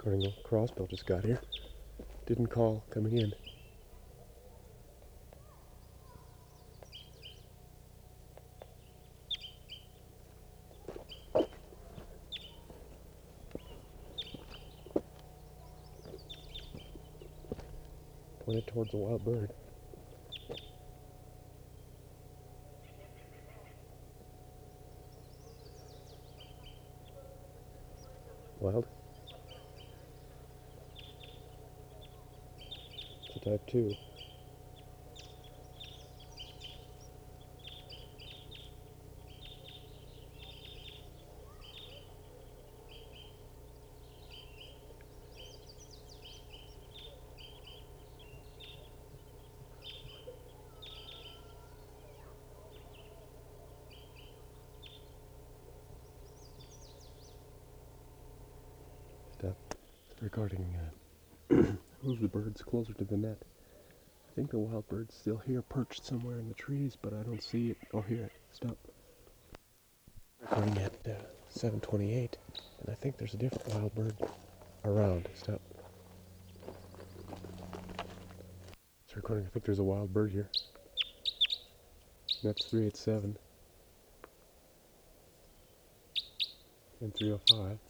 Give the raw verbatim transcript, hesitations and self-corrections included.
Recording a crossbill just got here. Didn't call coming in. Pointed towards a wild bird. Wild? It's a type two. Stop. Recording. Uh, move the birds closer to the net. I think the wild bird's still here, perched somewhere in the trees, but I don't see it or hear it. Stop. Recording at uh, seven twenty-eight, and I think there's a different wild bird around. Stop. It's recording. I think there's a wild bird here. That's three eighty-seven and three oh five.